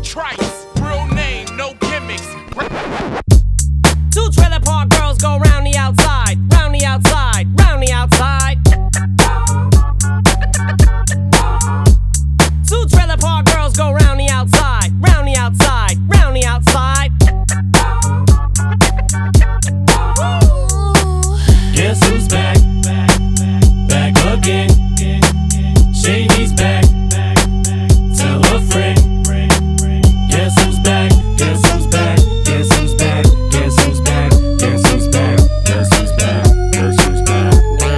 Trice, real name, no gimmicks. Two trailer park girls go round the outside, round the outside, round the outside. Two trailer park girls go round the outside, round the outside, round the outside. Guess who's back? Back again. Shady's back. Tell a friend. Guess who's back? Guess who's back? Guess who's back? Guess who's back? Guess who's back? Guess who's back? Guess who's back?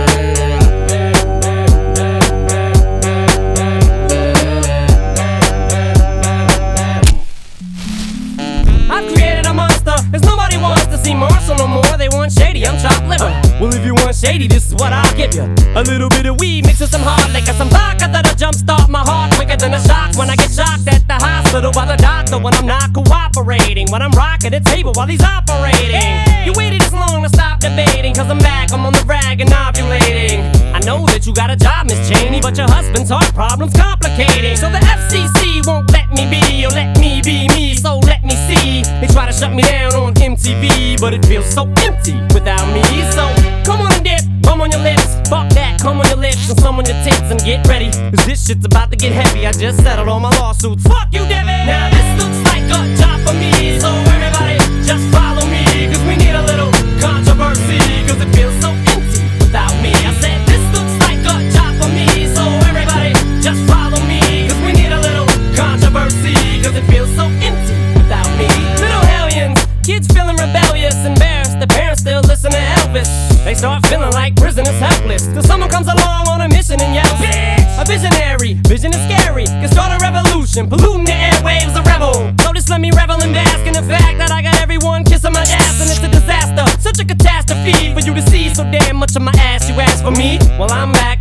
I've created a monster, as nobody wants to see Marshall no more. They want Shady, I'm chopped liver. Well, if you want Shady, this is what I'll give you. A little bit of weed mixed with some hard liquor, some vodka that'll jumpstart my heart quicker than a shock when I get shocked at the hospital by the doctor when I'm not cooperating, when I'm rocking the table while he's operating. Hey! You waited this long to stop debating, cause I'm back, I'm on the rag and ovulating. I know that you got a job, Miss Cheney, but your husband's heart problem's complicating. So the FCC won't let me be, or let me be me, so let me see. They try to shut me down on MTV, but it feels so empty without me. So come on and dip, bum on your lips, fuck that, come on your lips and some on your tits and get ready, cause this shit's about to get heavy. I just settled all my lawsuits. Fuck you, Devin! Now this looks like a job for me, so everybody just follow me, cause we need a little controversy, cause it feels so empty without me. I said this looks like a job for me, so everybody just follow me, cause we need a little controversy, cause it feels so empty without me. Little hellions, kids feeling rebellious, embarrassed, the parents still listen to Elvis. They start feeling like prisoners helpless, till someone comes along on a mission and yells, bitch! A visionary, vision is scary, can start a revolution, polluting the airwaves, a rebel. So just let me revel and bask in the fact that I got everyone kissing my ass, and it's a disaster, such a catastrophe for you to see so damn much of my ass. You ask for me? Well, I'm back.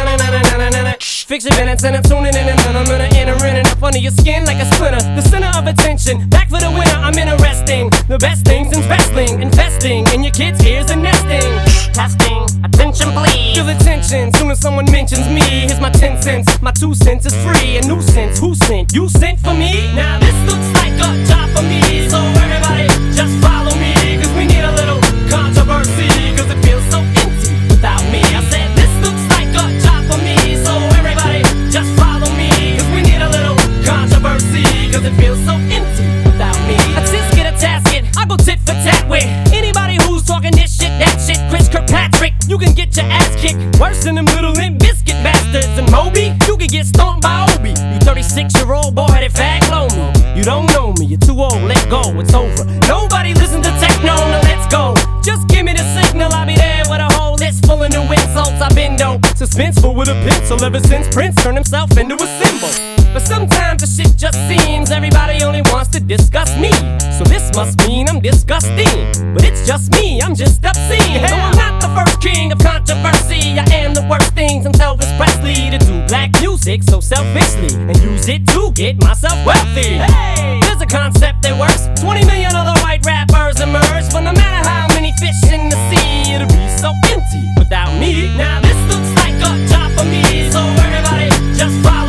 Fix your minutes and I'm tuning in and I'm gonna enter in and up under your skin like a splinter. The center of attention, back for the winner, I'm interesting. The best things in wrestling, investing in your kids' ears and nesting. Testing, attention please. Feel the tension, soon as someone mentions me. Here's my 10 cents, my 2 cents is free. A nuisance, who sent? You sent for me? Now this looks like a job for me, so everybody just follow me, cause we need a little controversy, cause it feels so empty without me. I said this looks like a job for me, so everybody just follow me, cause we need a little controversy, cause it feels so empty without me. I just get a tasket, I go tit for tat with anybody who's talking this shit, that shit. Chris Kirkpatrick, you can get your ass kicked worse than them little Limp Bizkit bastards. And Moby, you can get stomped by Obi. You 36-year-old boy-headed fag, blow me. You don't know me, you're too old, let go, it's over. Nobody listen to techno, now let's go. Just give me the signal, I'll be there with a whole list full of new insults. I've been dope, suspenseful with a pencil ever since Prince turned himself into a symbol. But sometimes the shit just seems everybody only wants to discuss me. So this must mean I'm disgusting, but it's just me, I'm just obscene. No, I'm not the first king of controversy. I am the worst thing since Elvis Presley to do black music so selfishly and use it to get myself wealthy. Hey, there's a concept that works. 20 million other white rappers emerge, but no matter how many fish in the sea, it'll be so empty without me. Now this looks like a job for me, so everybody just follow